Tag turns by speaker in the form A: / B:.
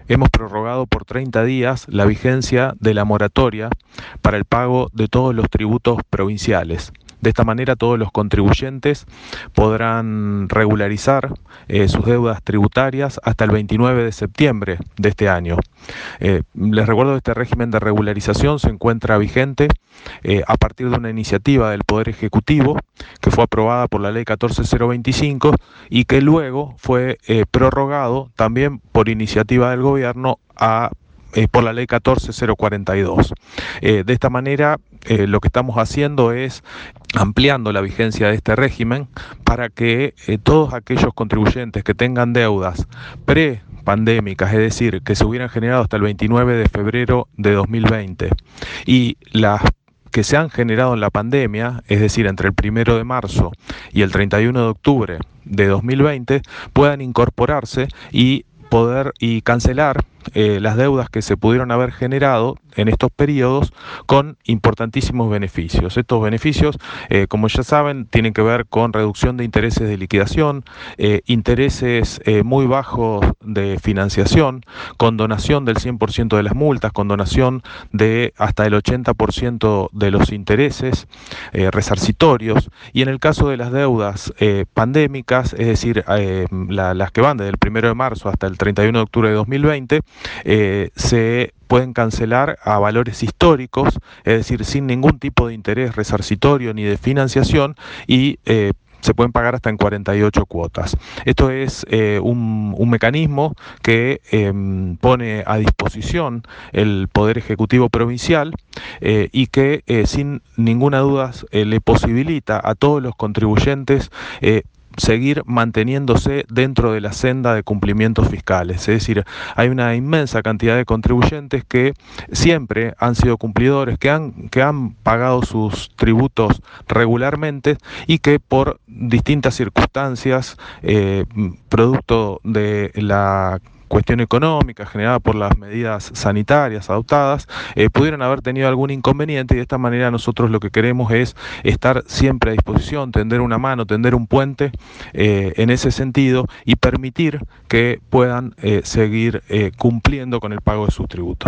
A: hemos prorrogado por 30 días la vigencia de la moratoria para el pago de todos los tributos provinciales. De esta manera todos los contribuyentes podrán regularizar sus deudas tributarias hasta el 29 de septiembre de este año. Les recuerdo que este régimen de regularización se encuentra vigente a partir de una iniciativa del Poder Ejecutivo que fue aprobada por la Ley 14025 y que luego fue prorrogado también por iniciativa del gobierno por la Ley 14042. De esta manera, lo que estamos haciendo es ampliando la vigencia de este régimen para que todos aquellos contribuyentes que tengan deudas pre-pandémicas, es decir, que se hubieran generado hasta el 29 de febrero de 2020, y las que se han generado en la pandemia, es decir, entre el 1 de marzo y el 31 de octubre de 2020, puedan incorporarse y cancelar las deudas que se pudieron haber generado en estos periodos con importantísimos beneficios. Estos beneficios, como ya saben, tienen que ver con reducción de intereses de liquidación, intereses muy bajos de financiación, condonación del 100% de las multas, condonación de hasta el 80% de los intereses resarcitorios, y en el caso de las deudas pandémicas, es decir, las que van desde el 1 de marzo hasta el 31 de octubre de 2020, se pueden cancelar a valores históricos, es decir, sin ningún tipo de interés resarcitorio ni de financiación, y se pueden pagar hasta en 48 cuotas. Esto es un mecanismo que pone a disposición el Poder Ejecutivo Provincial y que sin ninguna duda le posibilita a todos los contribuyentes seguir manteniendo,se dentro de la senda de cumplimientos fiscales. Es decir, hay una inmensa cantidad de contribuyentes que siempre han sido cumplidores, que han pagado sus tributos regularmente y que por distintas circunstancias, producto de la cuestión económica generada por las medidas sanitarias adoptadas, pudieron haber tenido algún inconveniente, y de esta manera nosotros lo que queremos es estar siempre a disposición, tender una mano, tender un puente en ese sentido, y permitir que puedan seguir cumpliendo con el pago de sus tributos.